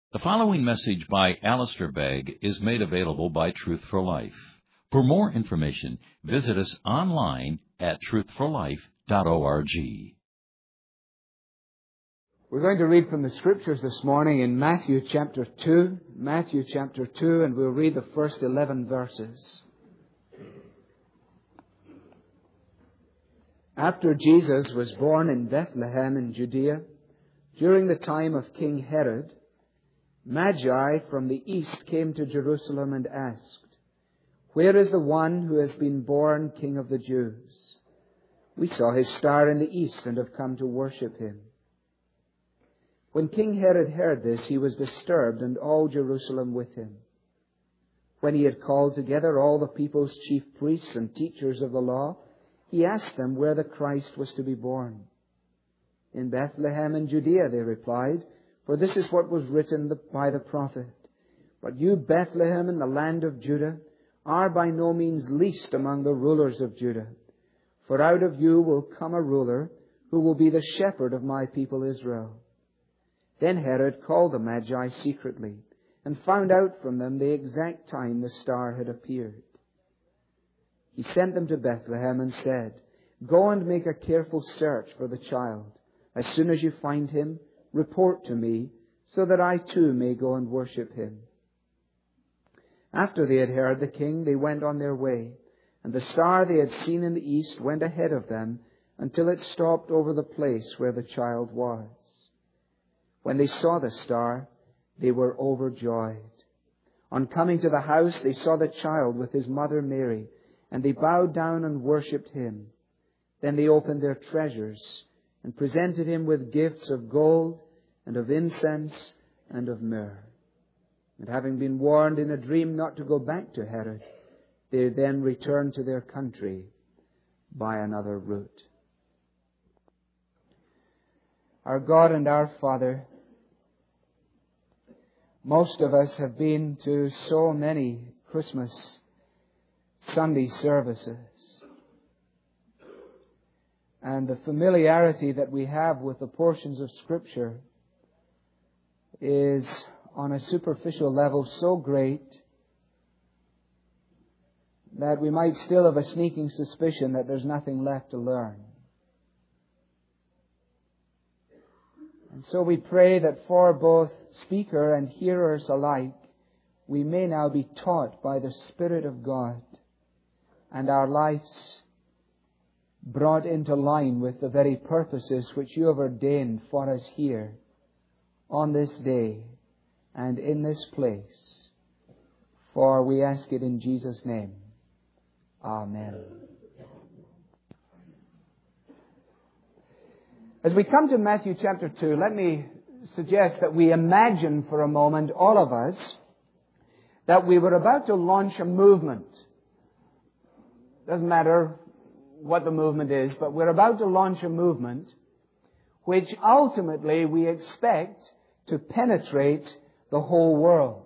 The following message by Alistair Begg is made available by Truth for Life. For more information, visit us online at truthforlife.org. We're going to read from the Scriptures this morning in Matthew chapter 2, and we'll read the first 11 verses. After Jesus was born in Bethlehem in Judea, during the time of King Herod, Magi from the east came to Jerusalem and asked, "Where is the one who has been born King of the Jews? We saw his star in the east and have come to worship him." When King Herod heard this, he was disturbed, and all Jerusalem with him. When he had called together all the people's chief priests and teachers of the law, he asked them where the Christ was to be born. "In Bethlehem in Judea," they replied, "for this is what was written by the prophet. But you, Bethlehem, in the land of Judah, are by no means least among the rulers of Judah. For out of you will come a ruler who will be the shepherd of my people Israel." Then Herod called the Magi secretly and found out from them the exact time the star had appeared. He sent them to Bethlehem and said, "Go and make a careful search for the child. As soon as you find him, report to me, so that I too may go and worship him." After they had heard the king, they went on their way, and the star they had seen in the east went ahead of them until it stopped over the place where the child was. When they saw the star, they were overjoyed. On coming to the house, they saw the child with his mother Mary, and they bowed down and worshipped him. Then they opened their treasures and presented him with gifts of gold and of incense and of myrrh. And having been warned in a dream not to go back to Herod, they then returned to their country by another route. Our God and our Father, most of us have been to so many Christmas Sunday services. And the familiarity that we have with the portions of Scripture is, on a superficial level, so great that we might still have a sneaking suspicion that there's nothing left to learn. And so we pray that for both speaker and hearers alike, we may now be taught by the Spirit of God, and our lives brought into line with the very purposes which you have ordained for us here on this day and in this place. For we ask it in Jesus' name. Amen. As we come to Matthew chapter 2, let me suggest that we imagine for a moment, all of us, that we were about to launch a movement. Doesn't matter what the movement is, but we're about to launch a movement which ultimately we expect to penetrate the whole world.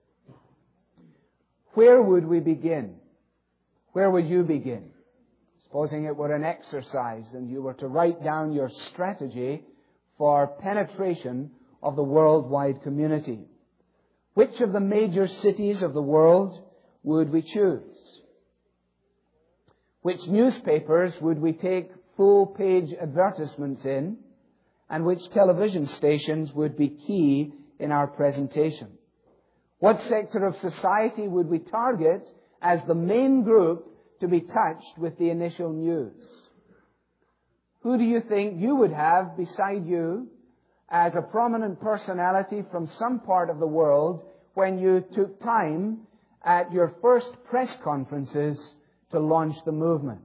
Where would we begin? Where would you begin? Supposing it were an exercise and you were to write down your strategy for penetration of the worldwide community. Which of the major cities of the world would we choose? Which newspapers would we take full-page advertisements in? And which television stations would be key in our presentation? What sector of society would we target as the main group to be touched with the initial news? Who do you think you would have beside you as a prominent personality from some part of the world when you took time at your first press conferences to launch the movement?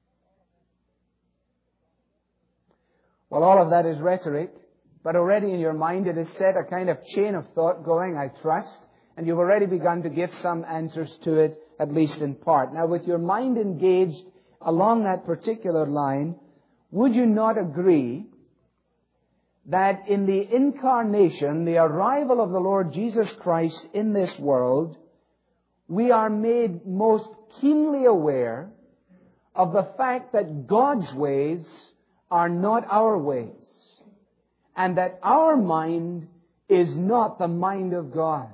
Well, all of that is rhetoric, but already in your mind it has set a kind of chain of thought going, I trust, and you've already begun to give some answers to it, at least in part. Now, with your mind engaged along that particular line, would you not agree that in the incarnation, the arrival of the Lord Jesus Christ in this world, we are made most keenly aware of the fact that God's ways are not our ways, and that our mind is not the mind of God.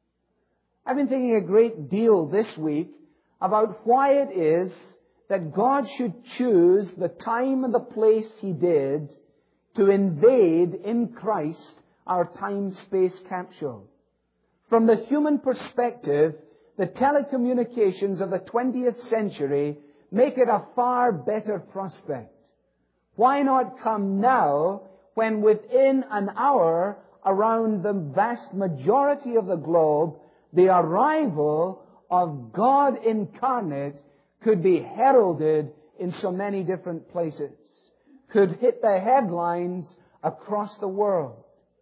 I've been thinking a great deal this week about why it is that God should choose the time and the place He did to invade in Christ our time-space capsule. From the human perspective, the telecommunications of the 20th century make it a far better prospect. Why not come now when within an hour around the vast majority of the globe, the arrival of God incarnate could be heralded in so many different places, could hit the headlines across the world.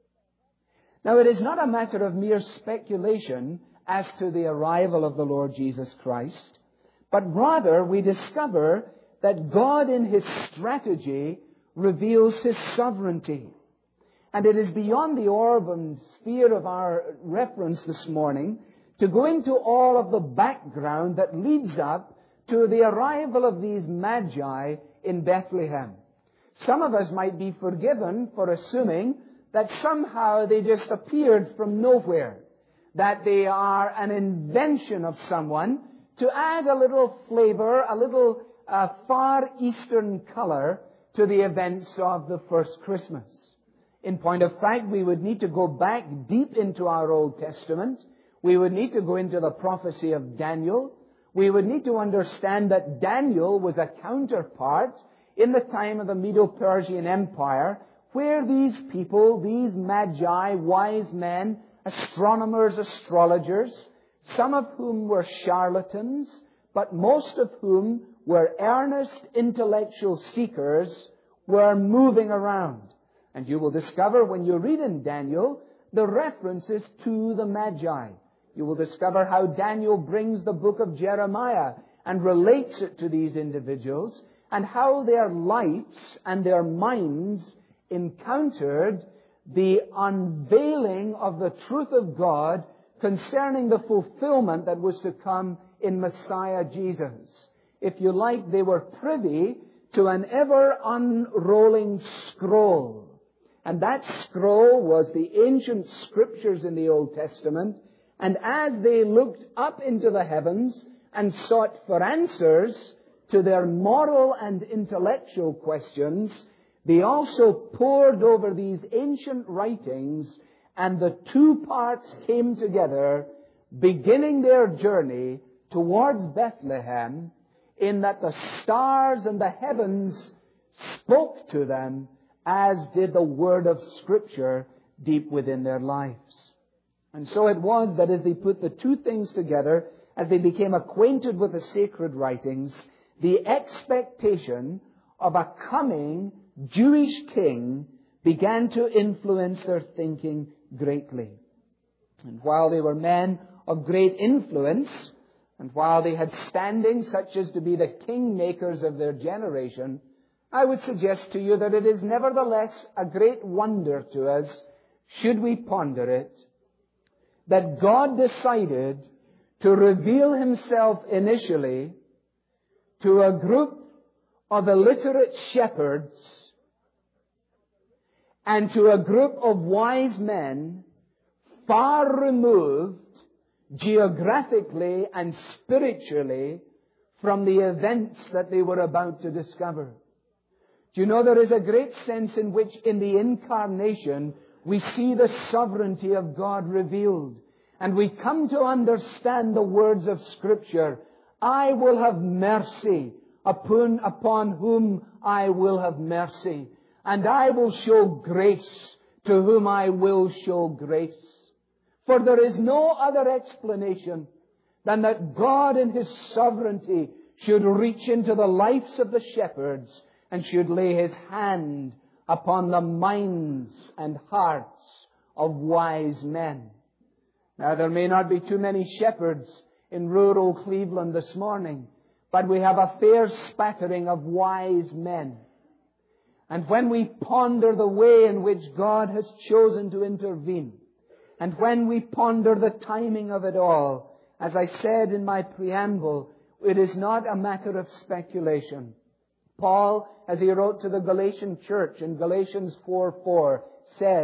Now, it is not a matter of mere speculation as to the arrival of the Lord Jesus Christ, but rather we discover that God in His strategy reveals His sovereignty. And it is beyond the orb and sphere of our reference this morning to go into all of the background that leads up to the arrival of these magi in Bethlehem. Some of us might be forgiven for assuming that somehow they just appeared from nowhere, that they are an invention of someone to add a little flavor, a little Far Eastern color to the events of the first Christmas. In point of fact, we would need to go back deep into our Old Testament. We would need to go into the prophecy of Daniel. We would need to understand that Daniel was a counterpart in the time of the Medo-Persian Empire, where these people, these magi, wise men, astronomers, astrologers, some of whom were charlatans, but most of whom were earnest intellectual seekers, were moving around. And you will discover when you read in Daniel the references to the Magi. You will discover how Daniel brings the book of Jeremiah and relates it to these individuals, and how their lights and their minds encountered the unveiling of the truth of God concerning the fulfillment that was to come in Messiah Jesus. If you like, they were privy to an ever-unrolling scroll. And that scroll was the ancient scriptures in the Old Testament. And as they looked up into the heavens and sought for answers to their moral and intellectual questions, they also pored over these ancient writings, and the two parts came together, beginning their journey towards Bethlehem, in that the stars and the heavens spoke to them, as did the word of Scripture deep within their lives. And so it was that as they put the two things together, as they became acquainted with the sacred writings, the expectation of a coming Jewish king began to influence their thinking greatly. And while they were men of great influence, and while they had standing such as to be the kingmakers of their generation, I would suggest to you that it is nevertheless a great wonder to us, should we ponder it, that God decided to reveal Himself initially to a group of illiterate shepherds and to a group of wise men far removed geographically and spiritually from the events that they were about to discover. Do you know there is a great sense in which in the incarnation we see the sovereignty of God revealed, and we come to understand the words of Scripture, I will have mercy upon whom I will have mercy, and I will show grace to whom I will show grace. For there is no other explanation than that God in His sovereignty should reach into the lives of the shepherds and should lay His hand upon the minds and hearts of wise men. Now, there may not be too many shepherds in rural Cleveland this morning, but we have a fair spattering of wise men. And when we ponder the way in which God has chosen to intervene, and when we ponder the timing of it all, as I said in my preamble, it is not a matter of speculation. Paul, as he wrote to the Galatian church in Galatians 4:4, said,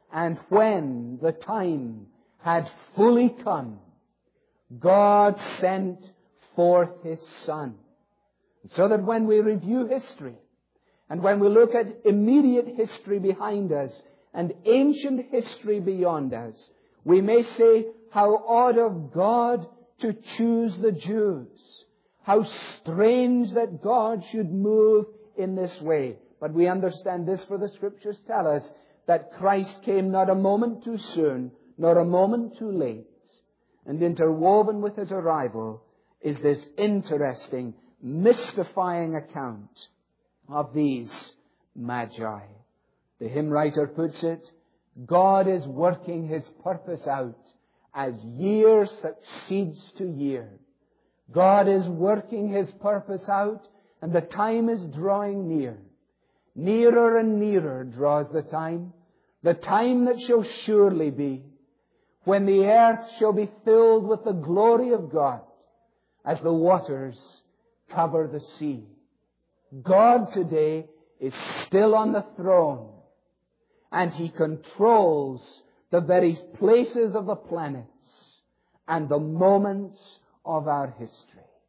And when the time had fully come, God sent forth His Son. So that when we review history, and when we look at immediate history behind us, and ancient history beyond us, we may say, how odd of God to choose the Jews. How strange that God should move in this way. But we understand this, for the Scriptures tell us that Christ came not a moment too soon, nor a moment too late. And interwoven with His arrival is this interesting, mystifying account of these Magi. The hymn writer puts it, God is working His purpose out as year succeeds to year. God is working His purpose out, and the time is drawing near. Nearer and nearer draws the time that shall surely be, when the earth shall be filled with the glory of God, as the waters cover the sea. God today is still on the throne, and He controls the very places of the planets and the moments of our history.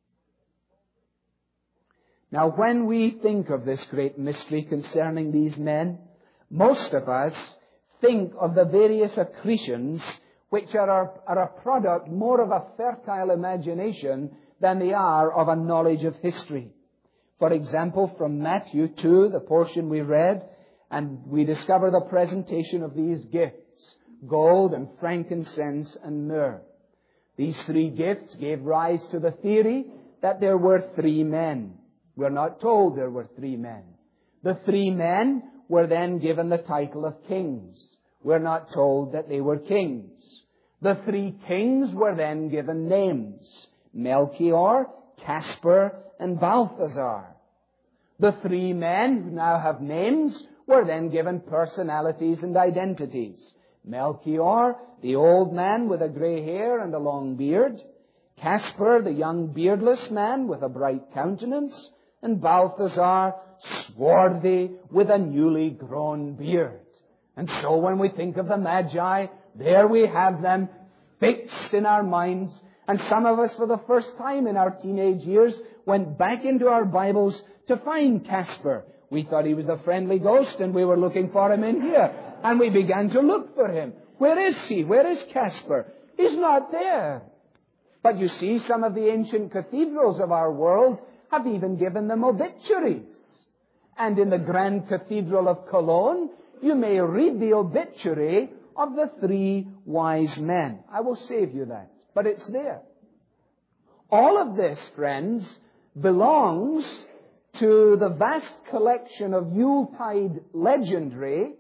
Now, when we think of this great mystery concerning these men, most of us think of the various accretions which are a product more of a fertile imagination than they are of a knowledge of history. For example, from Matthew 2, the portion we read, and we discover the presentation of these gifts, gold and frankincense and myrrh. These three gifts gave rise to the theory that there were three men. We're not told there were three men. The three men were then given the title of kings. We're not told that they were kings. The three kings were then given names: Melchior, Caspar, and Balthazar. The three men who now have names were then given personalities and identities. Melchior, the old man with a grey hair and a long beard. Caspar, the young beardless man with a bright countenance. And Balthazar, swarthy with a newly grown beard. And so when we think of the Magi, there we have them fixed in our minds. And some of us, for the first time in our teenage years, went back into our Bibles to find Caspar. We thought he was the friendly ghost, and we were looking for him in here. And we began to look for him. Where is he? Where is Caspar? He's not there. But you see, some of the ancient cathedrals of our world have even given them obituaries. And in the Grand Cathedral of Cologne, you may read the obituary of the three wise men. I will save you that, but it's there. All of this, friends, belongs to the vast collection of Yuletide legendary,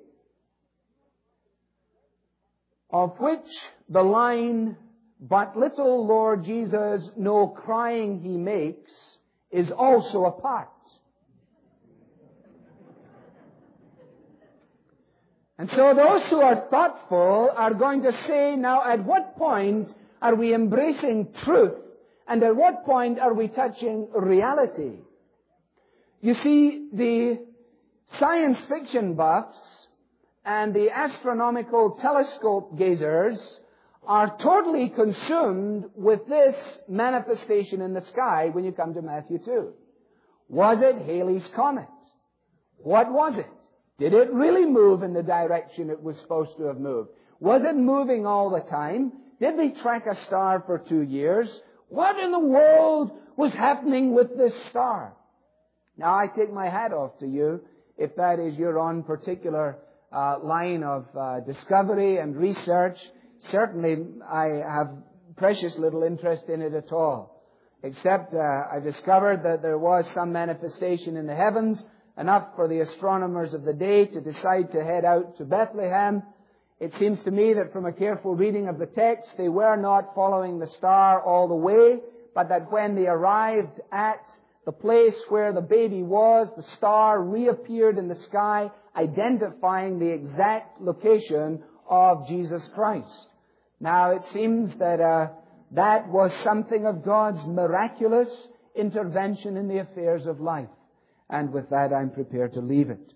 of which the line, "But little Lord Jesus, no crying He makes," is also a part. And so those who are thoughtful are going to say, now at what point are we embracing truth, and at what point are we touching reality? You see, the science fiction buffs and the astronomical telescope gazers are totally consumed with this manifestation in the sky when you come to Matthew 2. Was it Halley's Comet? What was it? Did it really move in the direction it was supposed to have moved? Was it moving all the time? Did they track a star for 2 years? What in the world was happening with this star? Now, I take my hat off to you if that is your own particular line of discovery and research. Certainly, I have precious little interest in it at all. Except I discovered that there was some manifestation in the heavens, enough for the astronomers of the day to decide to head out to Bethlehem. It seems to me that from a careful reading of the text, they were not following the star all the way, but that when they arrived at the place where the baby was, the star reappeared in the sky, identifying the exact location of Jesus Christ. Now, it seems that that was something of God's miraculous intervention in the affairs of life. And with that, I'm prepared to leave it.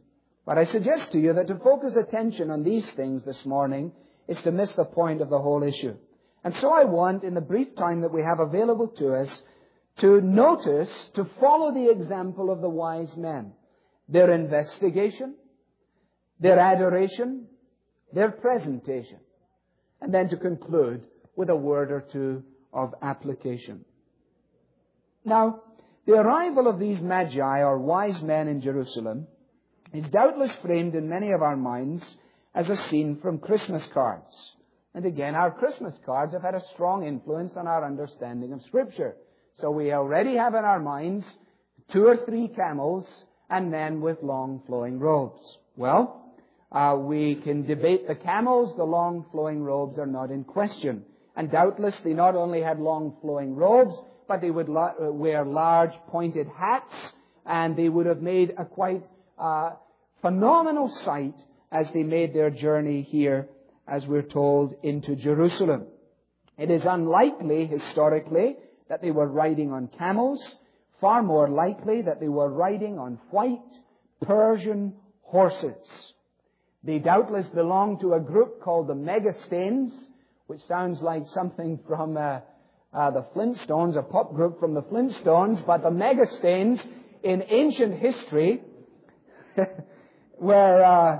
But I suggest to you that to focus attention on these things this morning is to miss the point of the whole issue. And so I want, in the brief time that we have available to us, to notice, to follow the example of the wise men. Their investigation, their adoration, their presentation. And then to conclude with a word or two of application. Now, the arrival of these magi, or wise men in Jerusalem, is doubtless framed in many of our minds as a scene from Christmas cards. And again, our Christmas cards have had a strong influence on our understanding of Scripture. So we already have in our minds 2 or 3 camels and men with long flowing robes. Well, we can debate the camels. The long flowing robes are not in question. And doubtless they not only had long flowing robes, but they would wear large pointed hats, and they would have made a quite phenomenal sight as they made their journey here, as we're told, into Jerusalem. It is unlikely, historically, that they were riding on camels. Far more likely that they were riding on white Persian horses. They doubtless belonged to a group called the Megastanes, which sounds like something from the Flintstones, a pop group from the Flintstones. But the Megastanes in ancient history were...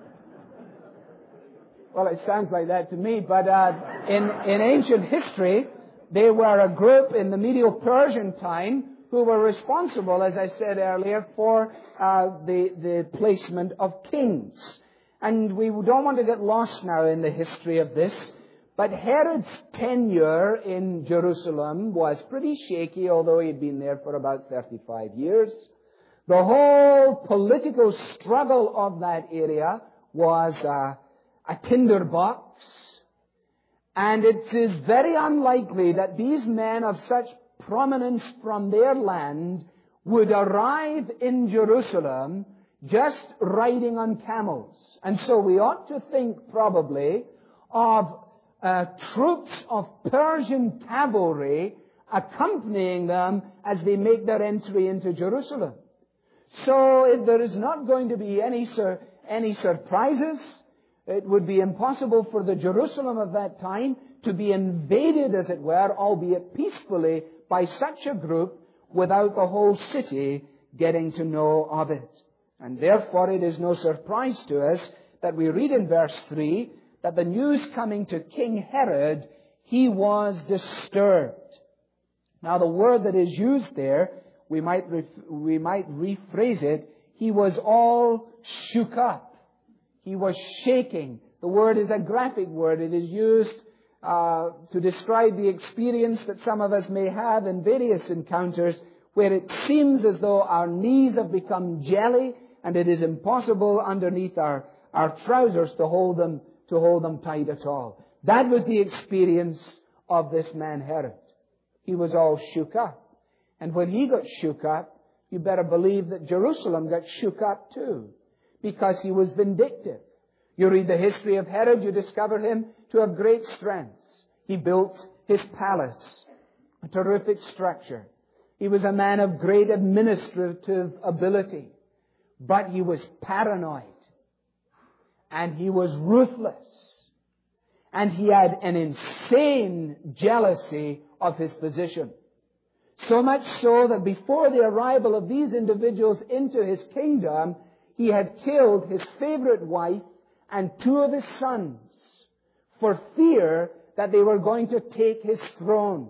well, it sounds like that to me, but in ancient history, they were a group in the medieval Persian time who were responsible, as I said earlier, for the placement of kings. And we don't want to get lost now in the history of this, but Herod's tenure in Jerusalem was pretty shaky, although he'd been there for about 35 years. The whole political struggle of that area was a tinderbox. And it is very unlikely that these men of such prominence from their land would arrive in Jerusalem just riding on camels. And so we ought to think probably of troops of Persian cavalry accompanying them as they make their entry into Jerusalem. So there is not going to be any surprises. It would be impossible for the Jerusalem of that time to be invaded, as it were, albeit peacefully, by such a group without the whole city getting to know of it. And therefore it is no surprise to us that we read in verse 3 that the news coming to King Herod, he was disturbed. Now the word that is used there, we might rephrase it, he was all shook up. He was shaking. The word is a graphic word. It is used to describe the experience that some of us may have in various encounters where it seems as though our knees have become jelly and it is impossible underneath our trousers to hold them tight at all. That was the experience of this man Herod. He was all shook up. And when he got shook up, you better believe that Jerusalem got shook up too, because he was vindictive. You read the history of Herod, you discover him to have great strengths. He built his palace, a terrific structure. He was a man of great administrative ability, but he was paranoid, and he was ruthless, and he had an insane jealousy of his position. So much so that before the arrival of these individuals into his kingdom, he had killed his favorite wife and 2 of his sons for fear that they were going to take his throne.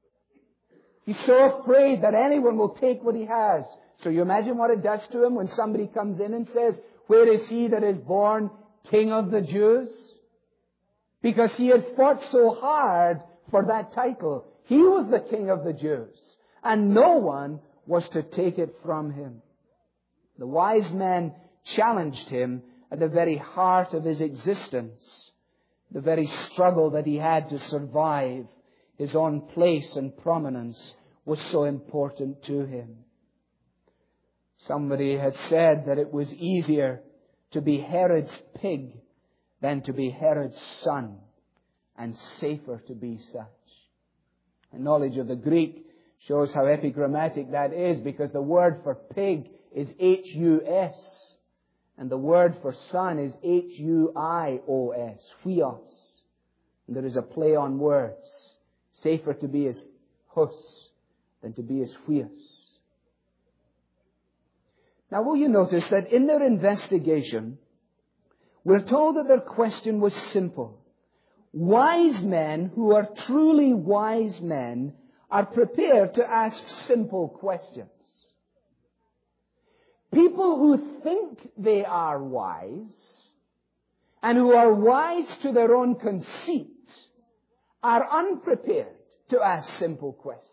He's so afraid that anyone will take what he has. So you imagine what it does to him when somebody comes in and says, "Where is he that is born King of the Jews?" Because he had fought so hard for that title. He was the King of the Jews, and no one was to take it from him. The wise men challenged him at the very heart of his existence, the very struggle that he had to survive. His own place and prominence was so important to him. Somebody had said that it was easier to be Herod's pig than to be Herod's son, and safer to be such. A knowledge of the Greek shows how epigrammatic that is, because the word for pig is H-U-S. And the word for son is Huios, huios. And there is a play on words. Safer to be as hus than to be as huios. Now will you notice that in their investigation, we're told that their question was simple. Wise men who are truly wise men are prepared to ask simple questions. People who think they are wise and who are wise to their own conceit are unprepared to ask simple questions.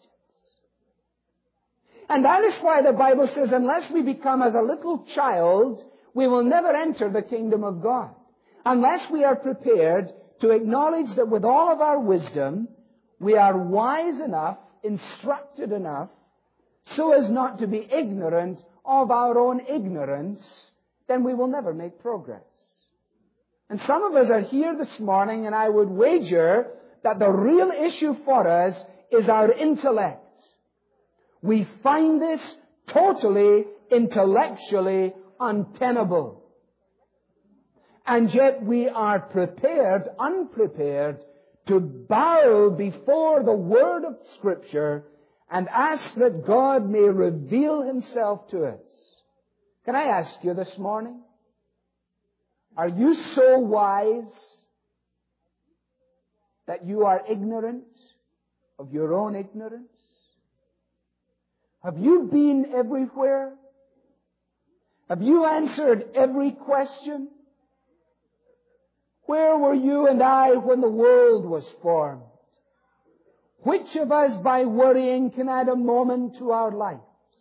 And that is why the Bible says, unless we become as a little child, we will never enter the kingdom of God. Unless we are prepared to acknowledge that with all of our wisdom, we are wise enough, instructed enough, so as not to be ignorant of our own ignorance, then we will never make progress. And some of us are here this morning, and I would wager that the real issue for us is our intellect. We find this totally intellectually untenable. And yet we are unprepared, to bow before the Word of Scripture and ask that God may reveal Himself to us. Can I ask you this morning? Are you so wise that you are ignorant of your own ignorance? Have you been everywhere? Have you answered every question? Where were you and I when the world was formed? Which of us by worrying can add a moment to our lives?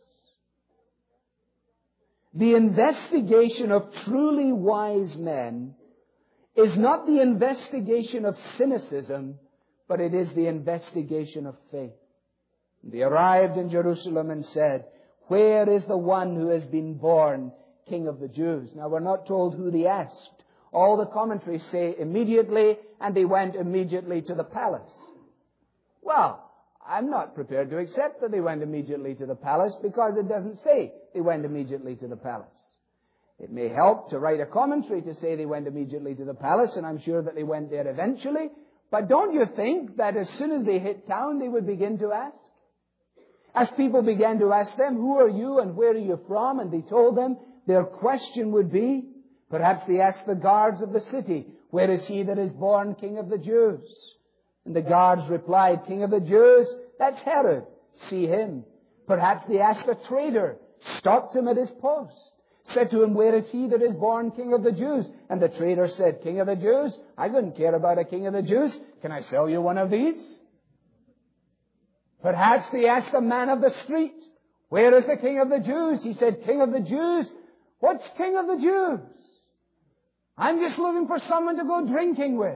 The investigation of truly wise men is not the investigation of cynicism, but it is the investigation of faith. They arrived in Jerusalem and said, "Where is the one who has been born King of the Jews?" Now we're not told who they asked. All the commentaries say immediately, and they went immediately to the palace. Well, I'm not prepared to accept that they went immediately to the palace, because it doesn't say they went immediately to the palace. It may help to write a commentary to say they went immediately to the palace, and I'm sure that they went there eventually. But don't you think that as soon as they hit town, they would begin to ask? As people began to ask them, "Who are you and where are you from?" and they told them, their question would be, perhaps they asked the guards of the city, "Where is he that is born King of the Jews?" And the guards replied, "King of the Jews, that's Herod. See him." Perhaps they asked a trader, stopped him at his post, said to him, "Where is he that is born King of the Jews?" And the trader said, "King of the Jews? I couldn't care about a King of the Jews. Can I sell you one of these?" Perhaps they asked a man of the street, "Where is the King of the Jews?" He said, "King of the Jews? What's King of the Jews? I'm just looking for someone to go drinking with."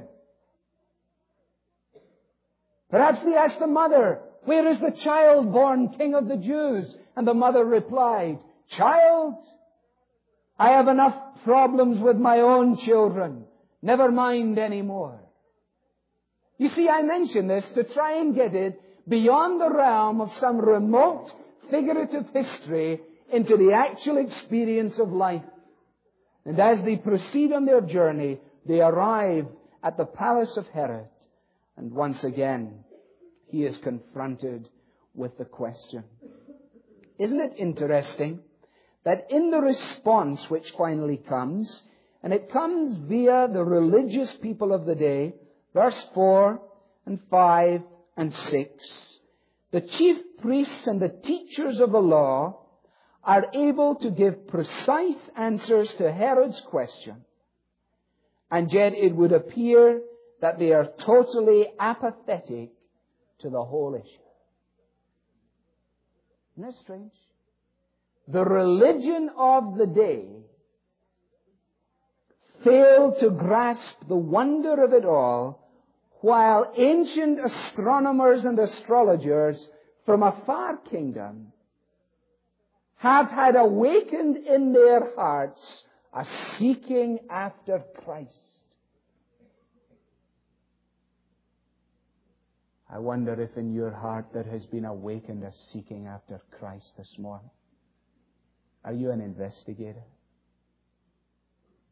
Perhaps they asked the mother, "Where is the child born King of the Jews?" And the mother replied, "Child, I have enough problems with my own children. Never mind any more." You see, I mention this to try and get it beyond the realm of some remote figurative history into the actual experience of life. And as they proceed on their journey, they arrive at the palace of Herod. And once again, he is confronted with the question. Isn't it interesting that in the response which finally comes, and it comes via the religious people of the day, verse 4 and 5 and 6, the chief priests and the teachers of the law are able to give precise answers to Herod's question. And yet it would appear that they are totally apathetic to the whole issue. Isn't that strange? The religion of the day failed to grasp the wonder of it all, while ancient astronomers and astrologers from a far kingdom have had awakened in their hearts a seeking after Christ. I wonder if in your heart there has been awakened a seeking after Christ this morning. Are you an investigator?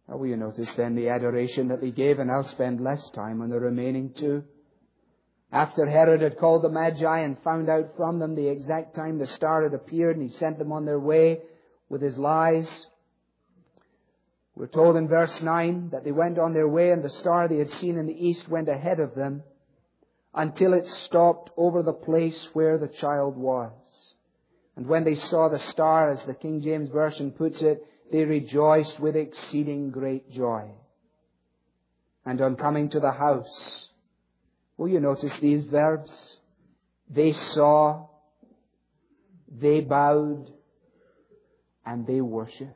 Now will you notice then the adoration that they gave, and I'll spend less time on the remaining two. After Herod had called the Magi and found out from them the exact time the star had appeared, and he sent them on their way with his lies, we're told in verse 9 that they went on their way, and the star they had seen in the east went ahead of them until it stopped over the place where the child was. And when they saw the star, as the King James Version puts it, they rejoiced with exceeding great joy. And on coming to the house, will you notice these verbs? They saw, they bowed, and they worshipped.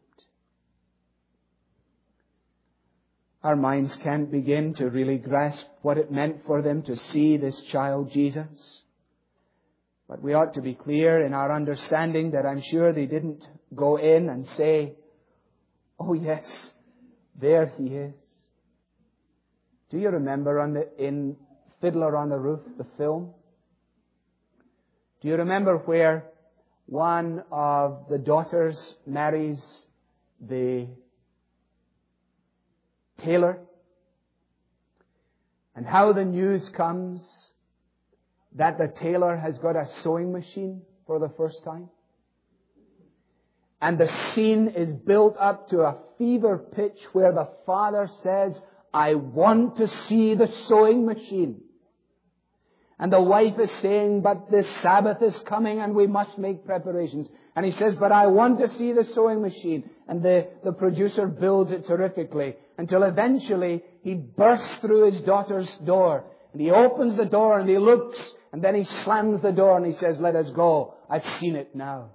Our minds can't begin to really grasp what it meant for them to see this child Jesus. But we ought to be clear in our understanding that I'm sure they didn't go in and say, "Oh yes, there he is." Do you remember in Fiddler on the Roof, the film? Do you remember where one of the daughters marries the tailor? And how the news comes that the tailor has got a sewing machine for the first time? And the scene is built up to a fever pitch where the father says, "I want to see the sewing machine." And the wife is saying, "But the Sabbath is coming and we must make preparations." And he says, "But I want to see the sewing machine." And the producer builds it terrifically until eventually he bursts through his daughter's door. And he opens the door and he looks, and then he slams the door and he says, "Let us go. I've seen it now."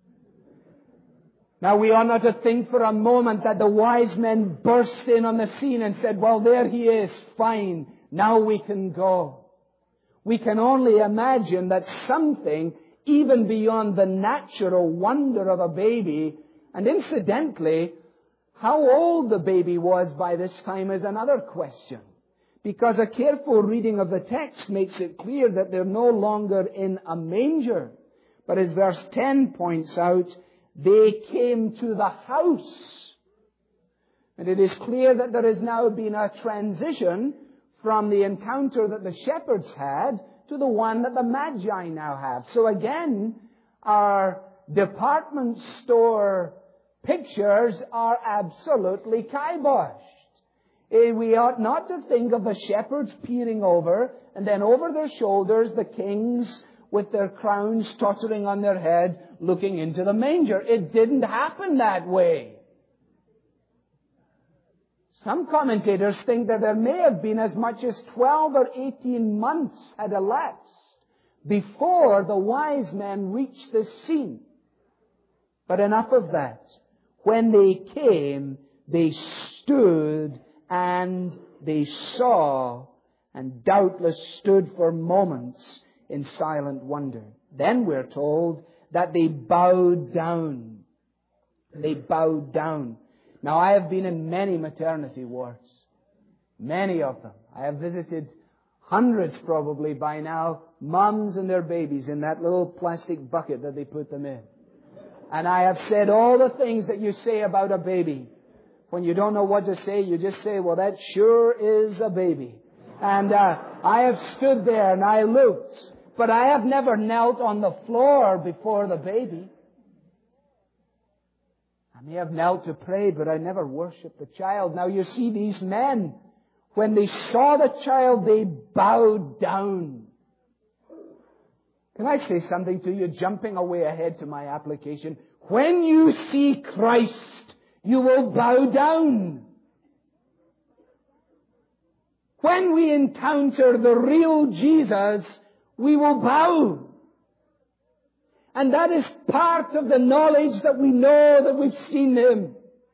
Now we ought not to think for a moment that the wise men burst in on the scene and said, "Well, there he is. Fine. Now we can go." We can only imagine that something even beyond the natural wonder of a baby, and incidentally, how old the baby was by this time is another question. Because a careful reading of the text makes it clear that they're no longer in a manger. But as verse 10 points out, they came to the house. And it is clear that there has now been a transition from the encounter that the shepherds had to the one that the Magi now have. So again, our department store pictures are absolutely kiboshed. We ought not to think of the shepherds peering over, and then over their shoulders the kings with their crowns tottering on their head looking into the manger. It didn't happen that way. Some commentators think that there may have been as much as 12 or 18 months had elapsed before the wise men reached this scene. But enough of that. When they came, they stood and they saw, and doubtless stood for moments in silent wonder. Then we're told that they bowed down. They bowed down. Now, I have been in many maternity wards. Many of them. I have visited hundreds probably by now, mums and their babies in that little plastic bucket that they put them in. And I have said all the things that you say about a baby. When you don't know what to say, you just say, "Well, that sure is a baby." And I have stood there and I looked, but I have never knelt on the floor before the baby. I may have knelt to pray, but I never worshipped the child. Now you see, these men, when they saw the child, they bowed down. Can I say something to you, jumping away ahead to my application? When you see Christ, you will bow down. When we encounter the real Jesus, we will bow. And that is part of the knowledge that we know that we've seen Him.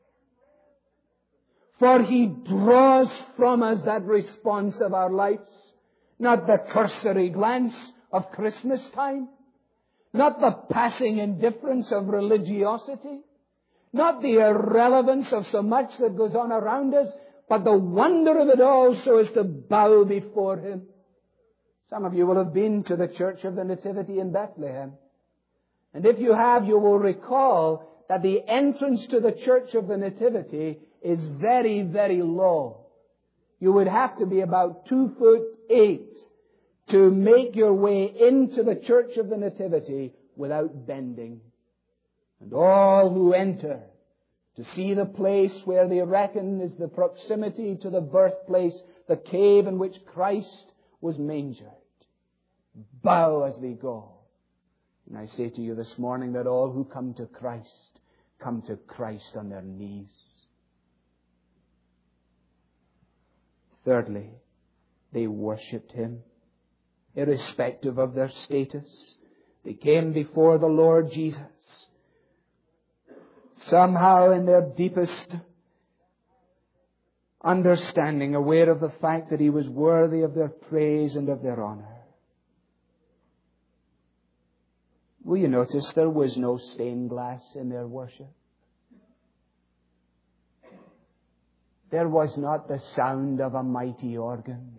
For He draws from us that response of our lives. Not the cursory glance of Christmas time. Not the passing indifference of religiosity. Not the irrelevance of so much that goes on around us. But the wonder of it all so as to bow before Him. Some of you will have been to the Church of the Nativity in Bethlehem. And if you have, you will recall that the entrance to the Church of the Nativity is very, very low. You would have to be about 2'8" to make your way into the Church of the Nativity without bending. And all who enter to see the place where they reckon is the proximity to the birthplace, the cave in which Christ was mangered, bow as they go. And I say to you this morning that all who come to Christ on their knees. Thirdly, they worshipped Him, irrespective of their status. They came before the Lord Jesus, somehow in their deepest understanding, aware of the fact that He was worthy of their praise and of their honor. Will you notice there was no stained glass in their worship? There was not the sound of a mighty organ,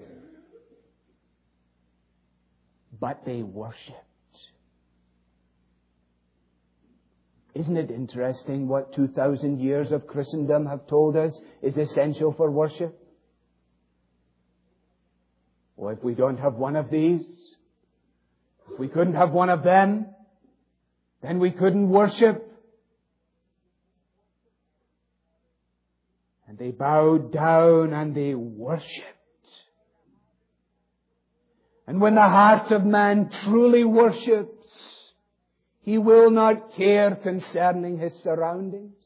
but they worshipped. Isn't it interesting what 2,000 years of Christendom have told us is essential for worship? Well, if we don't have one of these, if we couldn't have one of them, then we couldn't worship. And they bowed down and they worshipped. And when the heart of man truly worships, he will not care concerning his surroundings.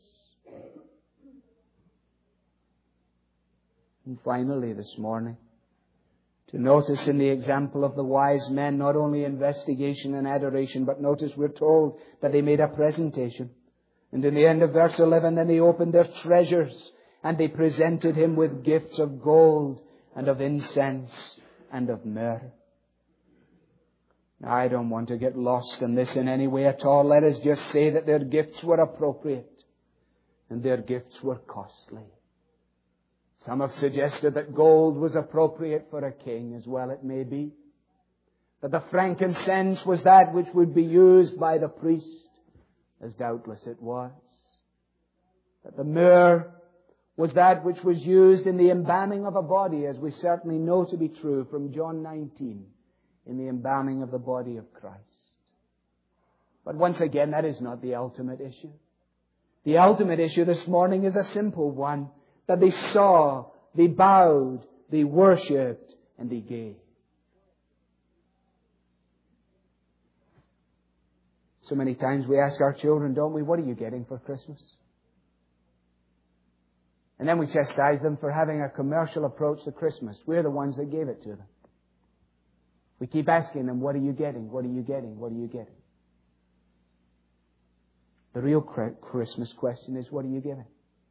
And finally this morning, to notice in the example of the wise men, not only investigation and adoration, but notice we're told that they made a presentation. And in the end of verse 11, then they opened their treasures and they presented Him with gifts of gold and of incense and of myrrh. Now, I don't want to get lost in this in any way at all. Let us just say that their gifts were appropriate and their gifts were costly. Some have suggested that gold was appropriate for a king, as well it may be. That the frankincense was that which would be used by the priest, as doubtless it was. That the myrrh was that which was used in the embalming of a body, as we certainly know to be true from John 19, in the embalming of the body of Christ. But once again, that is not the ultimate issue. The ultimate issue this morning is a simple one. That they saw, they bowed, they worshipped, and they gave. So many times we ask our children, don't we, what are you getting for Christmas? And then we chastise them for having a commercial approach to Christmas. We're the ones that gave it to them. We keep asking them, what are you getting? What are you getting? What are you getting? The real Christmas question is, what are you giving?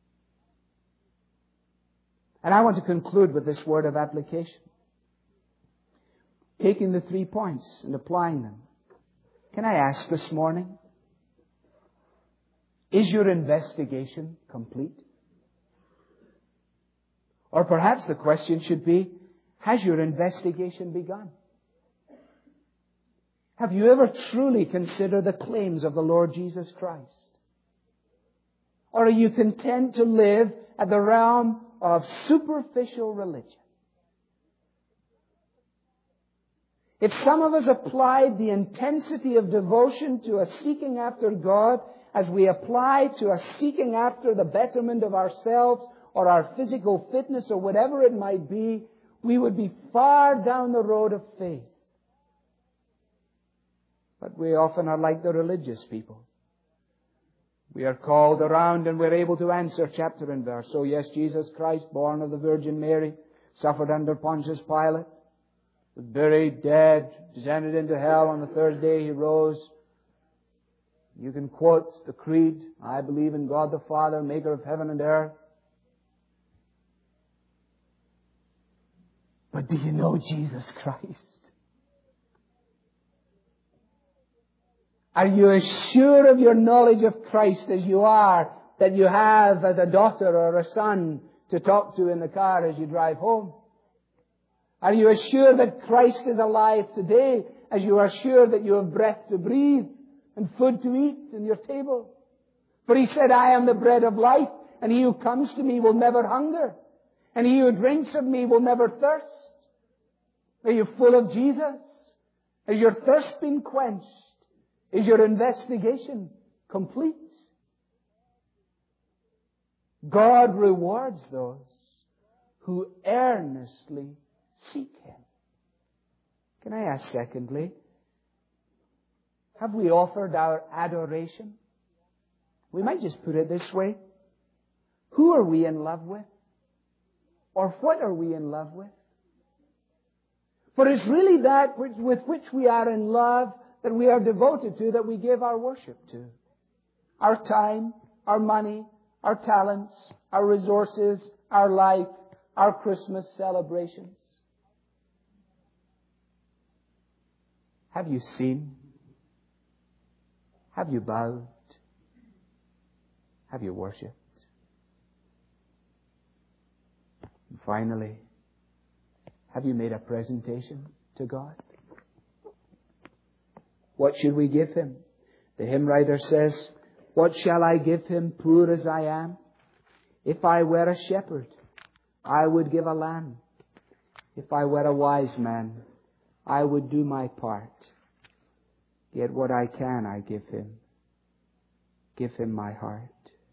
And I want to conclude with this word of application. Taking the 3 points and applying them. Can I ask this morning, is your investigation complete? Or perhaps the question should be, has your investigation begun? Have you ever truly considered the claims of the Lord Jesus Christ? Or are you content to live at the realm of superficial religion? If some of us applied the intensity of devotion to a seeking after God as we apply to a seeking after the betterment of ourselves or our physical fitness or whatever it might be, we would be far down the road of faith. But we often are like the religious people. We are called around and we're able to answer chapter and verse. So yes, Jesus Christ, born of the Virgin Mary, suffered under Pontius Pilate, was buried, dead, descended into hell. On the third day He rose. You can quote the creed, I believe in God the Father, maker of heaven and earth. But do you know Jesus Christ? Are you as sure of your knowledge of Christ as you are that you have as a daughter or a son to talk to in the car as you drive home? Are you as sure that Christ is alive today as you are sure that you have breath to breathe and food to eat in your table? For He said, I am the bread of life. And he who comes to me will never hunger. And he who drinks of me will never thirst. Are you full of Jesus? Has your thirst been quenched? Is your investigation complete? God rewards those who earnestly seek Him. Can I ask secondly, have we offered our adoration? We might just put it this way. Who are we in love with? Or what are we in love with? For it's really that with which we are in love, that we are devoted to, that we give our worship to. Our time, our money, our talents, our resources, our life, our Christmas celebrations. Have you seen? Have you bowed? Have you worshipped? And finally, have you made a presentation to God? What should we give Him? The hymn writer says, "What shall I give Him, poor as I am? If I were a shepherd, I would give a lamb. If I were a wise man, I would do my part. Yet what I can, I give Him. Give Him my heart."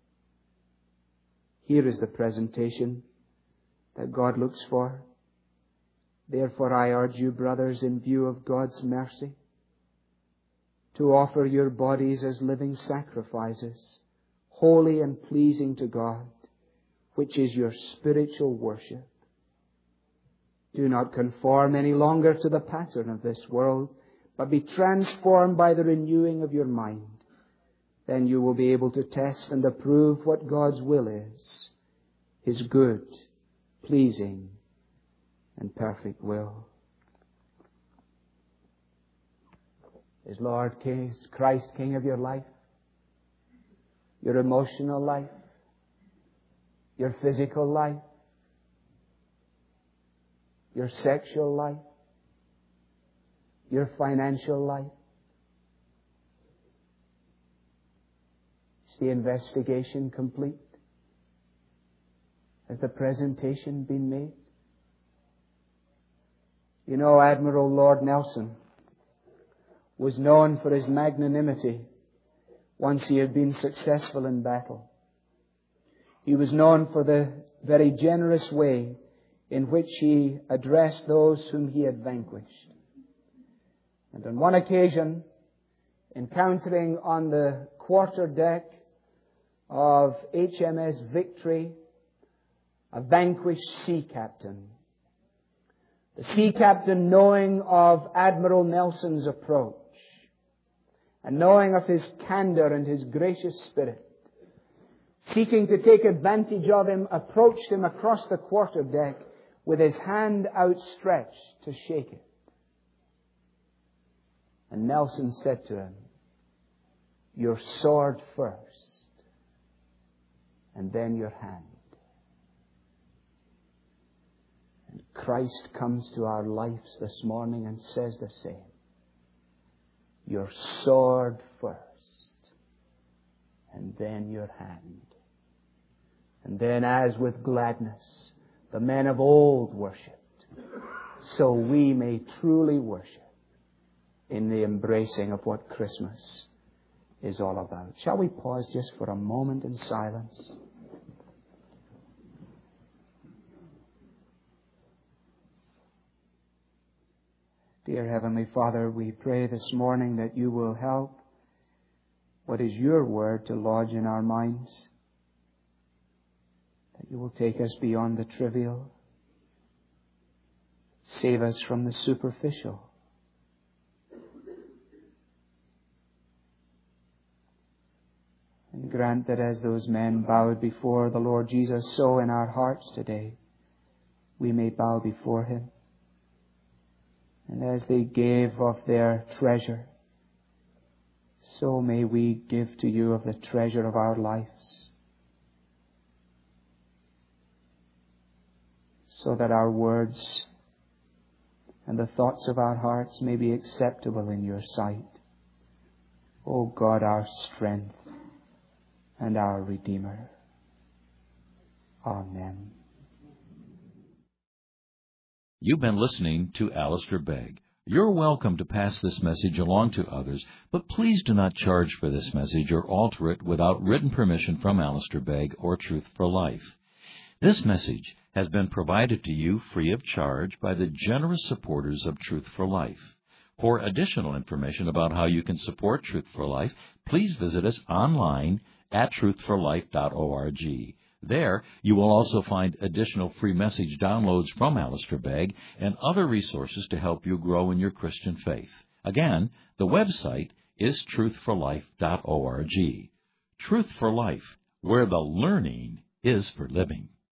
Here is the presentation that God looks for. Therefore I urge you, brothers, in view of God's mercy, to offer your bodies as living sacrifices, holy and pleasing to God, which is your spiritual worship. Do not conform any longer to the pattern of this world, but be transformed by the renewing of your mind. Then you will be able to test and approve what God's will is, His good, pleasing, and perfect will. Is Lord King, is Christ King of your life? Your emotional life? Your physical life? Your sexual life? Your financial life? Is the investigation complete? Has the presentation been made? You know, Admiral Lord Nelson was known for his magnanimity once he had been successful in battle. He was known for the very generous way in which he addressed those whom he had vanquished. And on one occasion, encountering on the quarter deck of HMS Victory a vanquished sea captain, the sea captain, knowing of Admiral Nelson's approach and knowing of his candor and his gracious spirit, seeking to take advantage of him, approached him across the quarter deck with his hand outstretched to shake it. And Nelson said to him, "Your sword first, and then your hand." And Christ comes to our lives this morning and says the same. Your sword first, and then your hand. And then, as with gladness the men of old worshipped, so we may truly worship in the embracing of what Christmas is all about. Shall we pause just for a moment in silence? Dear Heavenly Father, we pray this morning that you will help what is your word to lodge in our minds, that you will take us beyond the trivial, save us from the superficial, and grant that as those men bowed before the Lord Jesus, so in our hearts today we may bow before Him. And as they gave of their treasure, so may we give to you of the treasure of our lives, so that our words and the thoughts of our hearts may be acceptable in your sight. O God, our strength and our Redeemer. Amen. You've been listening to Alistair Begg. You're welcome to pass this message along to others, but please do not charge for this message or alter it without written permission from Alistair Begg or Truth for Life. This message has been provided to you free of charge by the generous supporters of Truth for Life. For additional information about how you can support Truth for Life, please visit us online at truthforlife.org. There, you will also find additional free message downloads from Alistair Begg and other resources to help you grow in your Christian faith. Again, the website is truthforlife.org. Truth for Life, where the learning is for living.